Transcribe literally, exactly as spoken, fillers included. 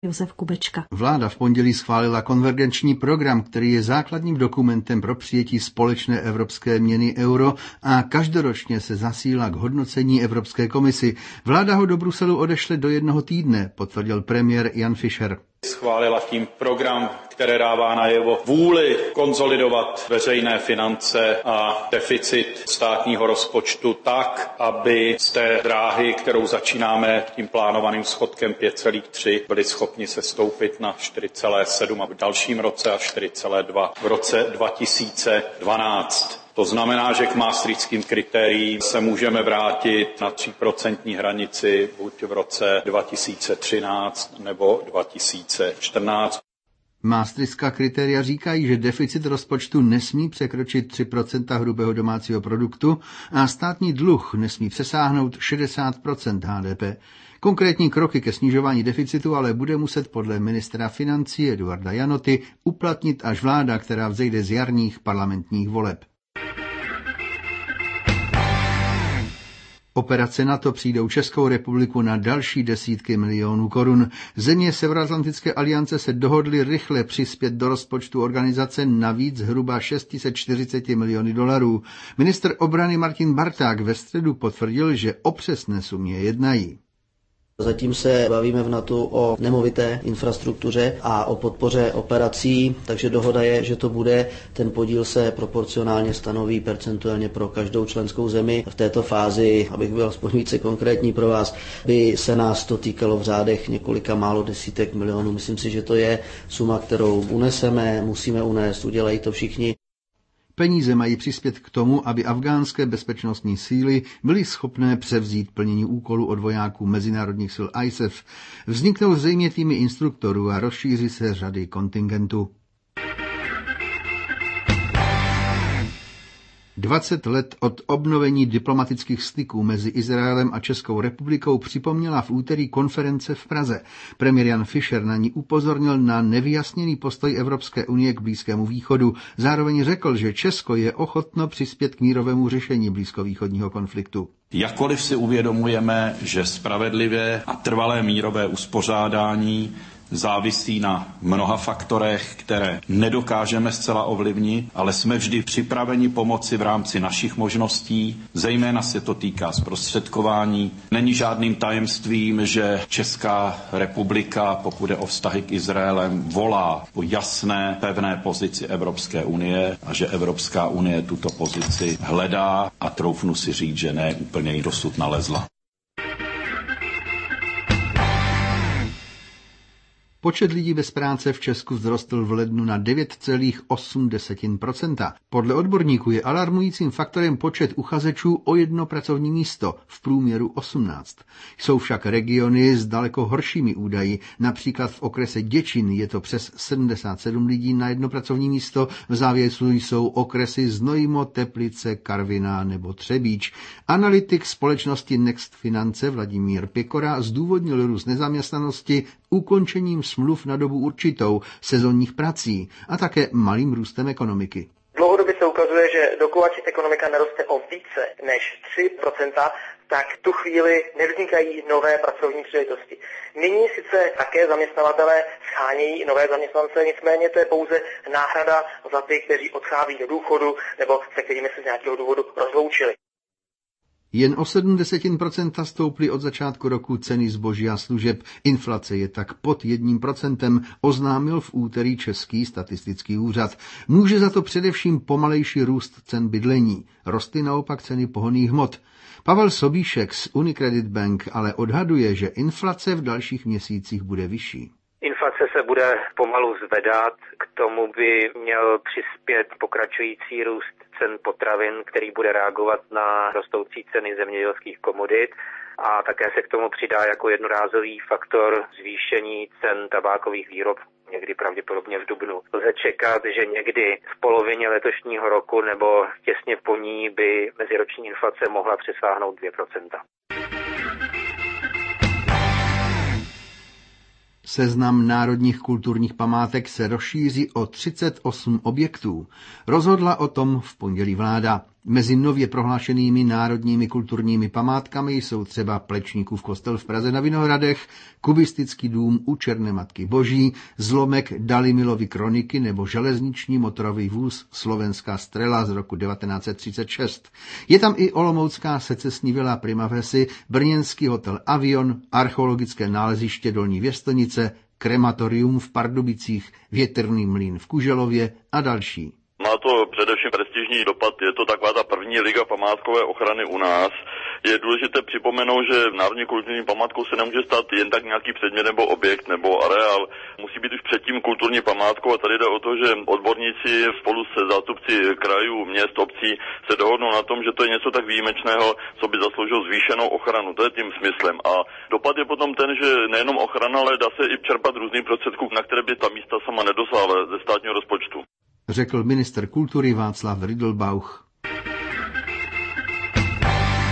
Josef Kubečka. Vláda v pondělí schválila konvergenční program, který je základním dokumentem pro přijetí společné evropské měny euro a každoročně se zasílá k hodnocení Evropské komisi. Vláda ho do Bruselu odešle do jednoho týdne, potvrdil premiér Jan Fischer. Schválila tím program, který dává najevo vůli konsolidovat veřejné finance a deficit státního rozpočtu tak, aby z té dráhy, kterou začínáme tím plánovaným schodkem pět celá tři, byli schopni se stoupit na čtyři celá sedm a v dalším roce a čtyři celá dva v roce dva tisíce dvanáct. To znamená, že k maastrichtským kritériím se můžeme vrátit na tříprocentní hranici buď v roce dva tisíce třináct nebo dva tisíce čtrnáct. Maastrichtská kritéria říkají, že deficit rozpočtu nesmí překročit tři procenta hrubého domácího produktu a státní dluh nesmí přesáhnout šedesát procent H D P. Konkrétní kroky ke snižování deficitu ale bude muset podle ministra financí Eduarda Janoty uplatnit až vláda, která vzejde z jarních parlamentních voleb. Operace NATO přijdou Českou republiku na další desítky milionů korun. Země Severoatlantické aliance se dohodly rychle přispět do rozpočtu organizace navíc zhruba šest set čtyřicet miliony dolarů. Ministr obrany Martin Barták ve středu potvrdil, že o přesné sumě jednají. Zatím se bavíme v NATO o nemovité infrastruktuře a o podpoře operací, takže dohoda je, že to bude, ten podíl se proporcionálně stanoví percentuálně pro každou členskou zemi. V této fázi, abych byl aspoň více konkrétní pro vás, by se nás to týkalo v řádech několika málo desítek milionů. Myslím si, že to je suma, kterou uneseme, musíme unést, udělají to všichni. Peníze mají přispět k tomu, aby afghánské bezpečnostní síly byly schopné převzít plnění úkolů od vojáků mezinárodních sil I S A F. Vzniknou zřejmě týmy instruktorů a rozšíří se řady kontingentů. dvacet let od obnovení diplomatických styků mezi Izraelem a Českou republikou připomněla v úterý konference v Praze. Premiér Jan Fischer na ní upozornil na nevyjasněný postoj Evropské unie k Blízkému východu. Zároveň řekl, že Česko je ochotno přispět k mírovému řešení blízkovýchodního konfliktu. Jakkoliv si uvědomujeme, že spravedlivé a trvalé mírové uspořádání závisí na mnoha faktorech, které nedokážeme zcela ovlivnit, ale jsme vždy připraveni pomoci v rámci našich možností, zejména se to týká zprostředkování. Není žádným tajemstvím, že Česká republika, pokud je o vztahy k Izraelem, volá po jasné, pevné pozici Evropské unie a že Evropská unie tuto pozici hledá a troufnu si říct, že ne úplně ji dosud nalezla. Počet lidí bez práce v Česku vzrostl v lednu na devět celá osm procenta. Podle odborníků je alarmujícím faktorem počet uchazečů o jedno pracovní místo, v průměru osmnáct. Jsou však regiony s daleko horšími údaji. Například v okrese Děčín je to přes sedmdesát sedm lidí na jedno pracovní místo, v závěsu jsou okresy Znojmo, Teplice, Karviná nebo Třebíč. Analytik společnosti Next Finance Vladimír Pěkora zdůvodnil růst nezaměstnanosti ukončením smluv na dobu určitou, sezónních prací a také malým růstem ekonomiky. Dlouhodobě se ukazuje, že dokud ekonomika neroste o více než tři procenta, tak tu chvíli nevznikají nové pracovní příležitosti. Nyní sice také zaměstnavatelé schánějí nové zaměstnance, nicméně to je pouze náhrada za ty, kteří odchází do důchodu nebo se kterými se z nějakého důvodu rozloučili. Jen o sedm desetin procenta stouply od začátku roku ceny zboží a služeb. Inflace je tak pod jedním procentem, oznámil v úterý Český statistický úřad. Může za to především pomalejší růst cen bydlení. Rostly naopak ceny pohonných hmot. Pavel Sobíšek z Unicredit Bank ale odhaduje, že inflace v dalších měsících bude vyšší. Inflace se bude pomalu zvedat, k tomu by měl přispět pokračující růst cen potravin, který bude reagovat na rostoucí ceny zemědělských komodit a také se k tomu přidá jako jednorázový faktor zvýšení cen tabákových výrobků, někdy pravděpodobně v dubnu. Lze čekat, že někdy v polovině letošního roku nebo těsně po ní by meziroční inflace mohla přesáhnout dvě procenta. Seznam národních kulturních památek se rozšíří o třicet osm objektů. Rozhodla o tom v pondělí vláda. Mezi nově prohlášenými národními kulturními památkami jsou třeba Plečníkův kostel v Praze na Vinohradech, kubistický dům u Černé Matky Boží, zlomek Dalimilovy kroniky nebo železniční motorový vůz Slovenská Strela z roku devatenáct set třicet šest. Je tam i olomoucká secesní vila Primavesy, brněnský hotel Avion, archeologické náleziště Dolní Věstonice, krematorium v Pardubicích, větrný mlýn v Kuželově a další. Má to především prestižní dopad, je to taková ta první liga památkové ochrany u nás. Je důležité připomenout, že národní kulturní památkou se nemůže stát jen tak nějaký předmět nebo objekt nebo areál. Musí být už předtím kulturní památkou a tady jde o to, že odborníci spolu se zástupci krajů, měst, obcí se dohodnou na tom, že to je něco tak výjimečného, co by zasloužilo zvýšenou ochranu. To je tím smyslem. A dopad je potom ten, že nejenom ochrana, ale dá se i čerpat různých prostředků, na které by ta místa sama nedosáhla ze státního rozpočtu, řekl ministr kultury Václav Ridlbauch.